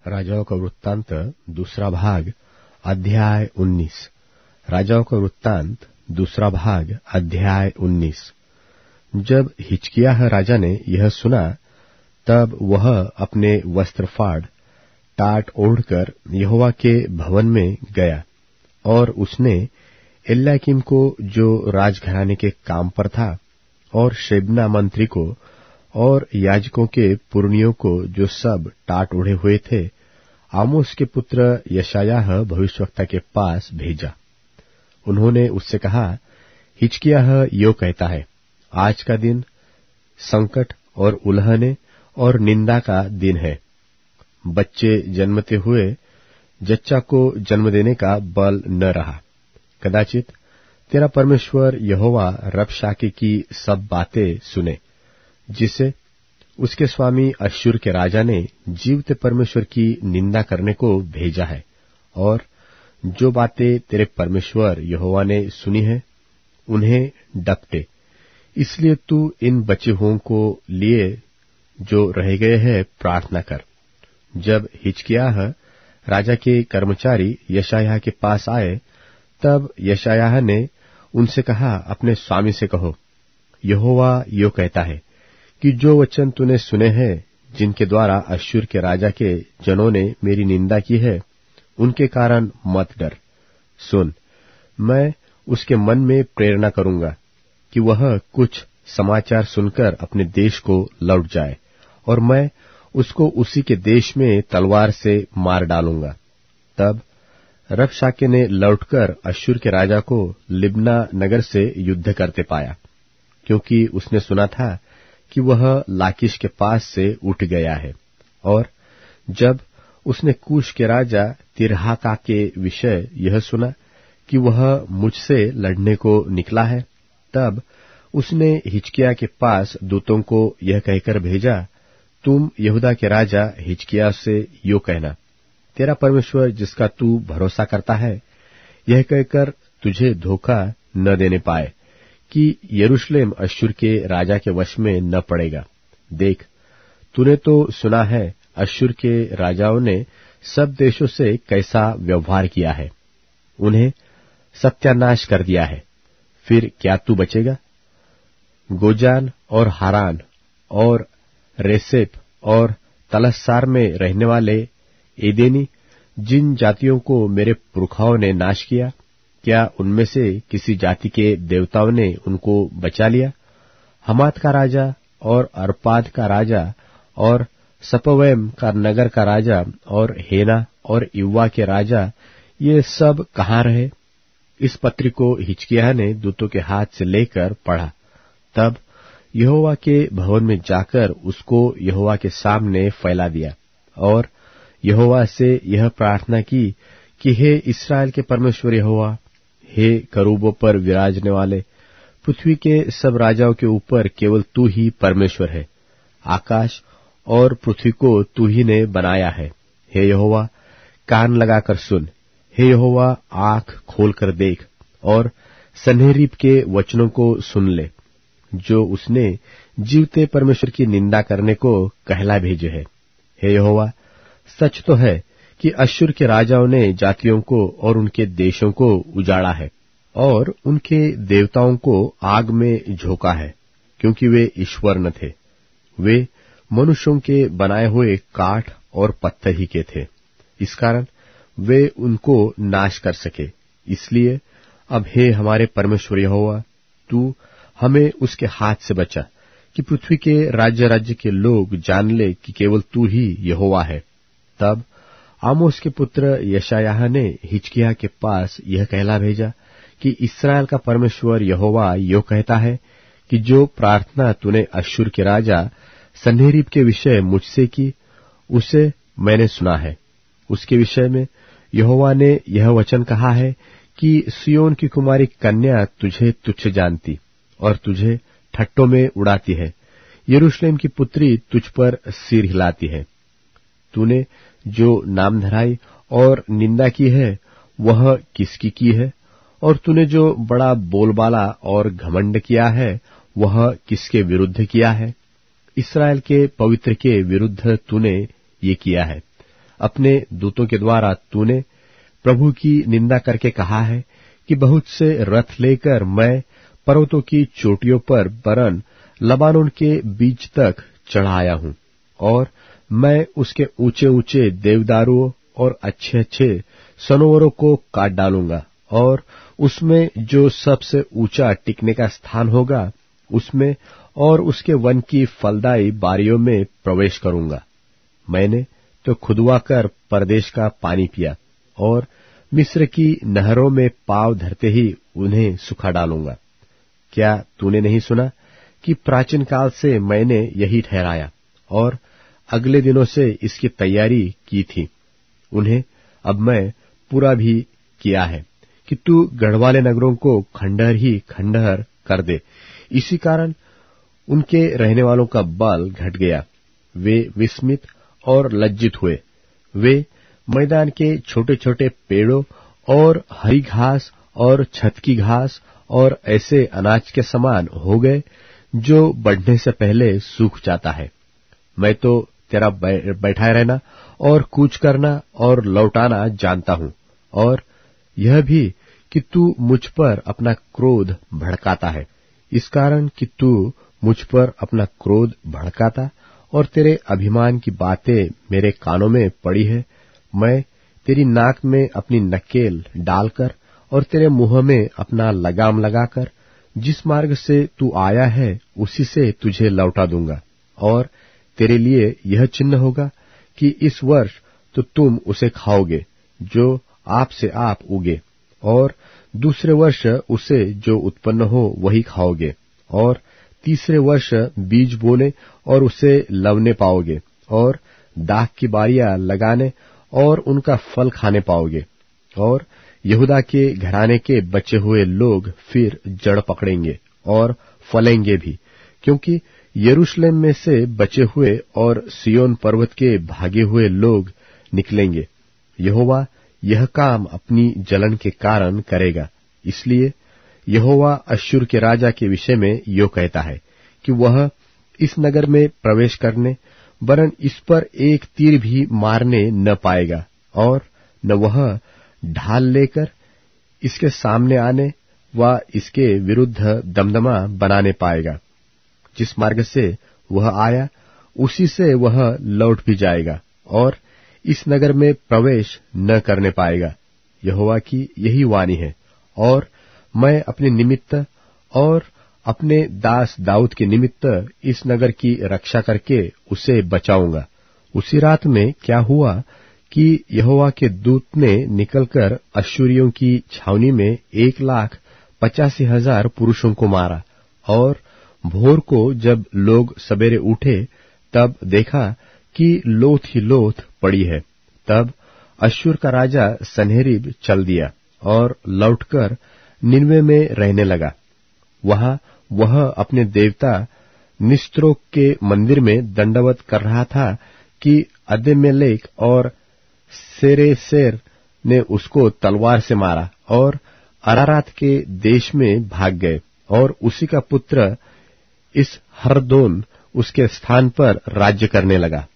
राजाओं का वृत्तांत दूसरा भाग अध्याय 19। राजाओं का वृत्तांत दूसरा भाग अध्याय 19। जब हिजकिय्याह राजा ने यह सुना, तब वह अपने वस्त्र फाड़ टाट ओढ़कर यहोवा के भवन में गया, और उसने एल्याकीम को जो राजघराने के काम पर था, और शेबना मंत्री को, और याजकों के पुरनियों को जो सब टाट ओढ़े हुए थे, आमोस के पुत्र यशायाह भविष्यवक्ता के पास भेजा। उन्होंने उससे कहा, हिजकिय्याह यो कहता है, आज का दिन संकट और उल्हने और निंदा का दिन है। बच्चे जन्मते हुए जच्चा को जन्म देने का बल न रहा। कदाचित तेरा परमेश्वर यहोवा रबशाके की सब बातें सुने, जिसे उसके स्वामी अश्शूर के राजा ने जीवते परमेश्वर की निंदा करने को भेजा है, और जो बातें तेरे परमेश्वर यहोवा ने सुनी है, उन्हें डपटे। इसलिए तू इन बचे हुओं को लिए जो रह गए हैं प्रार्थना कर। जब हिजकिय्याह राजा के कर्मचारी यशायाह के पास आए, तब यशायाह ने उनसे कहा, अपने स्वामी से कहो, यहोवा यो कहता है कि जो वचन तूने सुने हैं, जिनके द्वारा अश्शूर के राजा के जनों ने मेरी निंदा की है, उनके कारण मत डर। सुन, मैं उसके मन में प्रेरणा करूंगा कि वह कुछ समाचार सुनकर अपने देश को लौट जाए, और मैं उसको उसी के देश में तलवार से मार डालूंगा। तब रबशाके ने लौटकर अश्शूर के राजा को लिब्ना नगर से युद्ध करते पाया, क्योंकि उसने सुना था कि वह लाकीश के पास से उठ गया है। और जब उसने कूश के राजा तिरहाका के विषय यह सुना कि वह मुझसे लड़ने को निकला है, तब उसने हिजकिय्याह के पास दूतों को यह कहकर भेजा, तुम यहूदा के राजा हिजकिय्याह से यो कहना, तेरा परमेश्वर जिसका तू भरोसा करता है, यह कहकर तुझे धोखा न देने पाए कि यरूशलेम अश्शूर के राजा के वश में न पड़ेगा। देख, तूने तो सुना है अश्शूर के राजाओं ने सब देशों से कैसा व्यवहार किया है, उन्हें सत्यानाश कर दिया है। फिर क्या तू बचेगा? गोजान और हारान और रेसेप और तलस्सार में रहने वाले एदेनी, जिन जातियों को मेरे पुरखाओं ने नाश किया, क्या उनमें से किसी जाति के देवताओं ने उनको बचा लिया? हमात का राजा और अर्पाद का राजा और सपवैम का नगर का राजा और हेना और इव्वा के राजा, ये सब कहाँ रहे? इस पत्री को हिजकिय्याह ने दूतों के हाथ से लेकर पढ़ा। तब यहोवा के भवन में जाकर उसको यहोवा के सामने फैला दिया, और यहोवा से यह प्रार्थना की कि हे इस्राएल के परमेश्वर यहोवा, हे करूबों पर विराजने वाले, पृथ्वी के सब राजाओं के ऊपर केवल तू ही परमेश्वर है। आकाश और पृथ्वी को तू ही ने बनाया है। हे यहोवा, कान लगाकर सुन। हे यहोवा, आंख खोलकर देख और सन्हेरीब के वचनों को सुन ले, जो उसने जीवते परमेश्वर की निंदा करने को कहला भेजे है। हे यहोवा, सच तो है कि अश्शूर के राजाओं ने जातियों को और उनके देशों को उजाड़ा है, और उनके देवताओं को आग में झोंका है, क्योंकि वे ईश्वर न थे। वे मनुष्यों के बनाए हुए काठ और पत्थर ही के थे, इस कारण वे उनको नाश कर सके। इसलिए अब हे हमारे परमेश्वर यहोवा, तू हमें उसके हाथ से बचा, कि पृथ्वी के राज्य राज्य के लोग जान ले कि केवल तू ही यहोवा है। तब आमोस के पुत्र यशायाह ने हिजकिय्याह के पास यह कहला भेजा कि इस्राएल का परमेश्वर यहोवा यो कहता है कि जो प्रार्थना तूने अश्शूर के राजा सन्हेरीब के विषय मुझसे की, उसे मैंने सुना है। उसके विषय में यहोवा ने यह वचन कहा है कि सिय्योन की कुमारी कन्या तुझे तुच्छ जानती और तुझे ठट्टों में उड़ाती है। यरूशलेम की पुत्री तुझ पर सिर हिलाती है। तूने जो नामधराई और निंदा की है, वह किसकी की है? और तूने जो बड़ा बोलबाला और घमंड किया है, वह किसके विरुद्ध किया है? इस्राएल के पवित्र के विरुद्ध तूने ये किया है। अपने दूतों के द्वारा तूने प्रभु की निंदा करके कहा है कि बहुत से रथ लेकर मैं पर्वतों की चोटियों पर वरन लबानोन के बीच तक चढ़ाया हूं, और मैं उसके ऊंचे ऊंचे देवदारुओं और अच्छे अच्छे सनोवरों को काट डालूंगा, और उसमें जो सबसे ऊंचा टिकने का स्थान होगा उसमें और उसके वन की फलदायी बारियों में प्रवेश करूंगा। मैंने तो खुदवा कर परदेश का पानी पिया, और मिस्र की नहरों में पांव धरते ही उन्हें सुखा डालूंगा। क्या तूने नहीं सुना कि प्राचीन काल से मैंने यही ठहराया और अगले दिनों से इसकी तैयारी की थी? उन्हें अब मैं पूरा भी किया है कि तू गढ़वाले नगरों को खंडहर ही खंडहर कर दे। इसी कारण उनके रहने वालों का बल घट गया, वे विस्मित और लज्जित हुए। वे मैदान के छोटे छोटे पेड़ों और हरी घास और छत की घास और ऐसे अनाज के समान हो गए जो बढ़ने से पहले सूख जाता है। मैं तो तेरा बैठा रहना और कूच करना और लौटाना जानता हूं, और यह भी कि तू मुझ पर अपना क्रोध भड़काता है। इस कारण कि तू मुझ पर अपना क्रोध भड़काता और तेरे अभिमान की बातें मेरे कानों में पड़ी है, मैं तेरी नाक में अपनी नकेल डालकर और तेरे मुंह में अपना लगाम लगाकर जिस मार्ग से तू आया है उसी से तुझे लौटा दूंगा। और तेरे लिए यह चिन्ह होगा कि इस वर्ष तो तुम उसे खाओगे जो आप से आप उगे, और दूसरे वर्ष उसे जो उत्पन्न हो वही खाओगे, और तीसरे वर्ष बीज बोने और उसे लवने पाओगे, और दाख की बारियां लगाने और उनका फल खाने पाओगे। और यहूदा के घराने के बचे हुए लोग फिर जड़ पकड़ेंगे और फलेंगे भी, क्योंकि यरूशलेम में से बचे हुए और सियोन पर्वत के भागे हुए लोग निकलेंगे। यहोवा यह काम अपनी जलन के कारण करेगा। इसलिए यहोवा अश्शूर के राजा के विषय में यो कहता है कि वह इस नगर में प्रवेश करने वरन इस पर एक तीर भी मारने न पाएगा, और न वह ढाल लेकर इसके सामने आने व इसके विरुद्ध दमदमा बनाने पाएगा। जिस मार्ग से वह आया उसी से वह लौट भी जाएगा, और इस नगर में प्रवेश न करने पाएगा। यहोवा की यही वाणी है। और मैं अपने निमित्त और अपने दास दाऊद के निमित्त इस नगर की रक्षा करके उसे बचाऊंगा। उसी रात में क्या हुआ कि यहोवा के दूत ने निकलकर अश्शूरियों की छावनी में 1,85,000 पुरुषों को मारा। और भोर को जब लोग सवेरे उठे तब देखा कि लोथ ही लोथ पड़ी है। तब अश्शूर का राजा सन्हेरीब चल दिया और लौटकर निनवे में रहने लगा। वहां वह अपने देवता निस्त्रोक के मंदिर में दंडवत कर रहा था कि अदमेलेक और सेरेसेर ने उसको तलवार से मारा और अरारात के देश में भाग गए, और उसी का पुत्र इस हरदोन उसके स्थान पर राज्य करने लगा।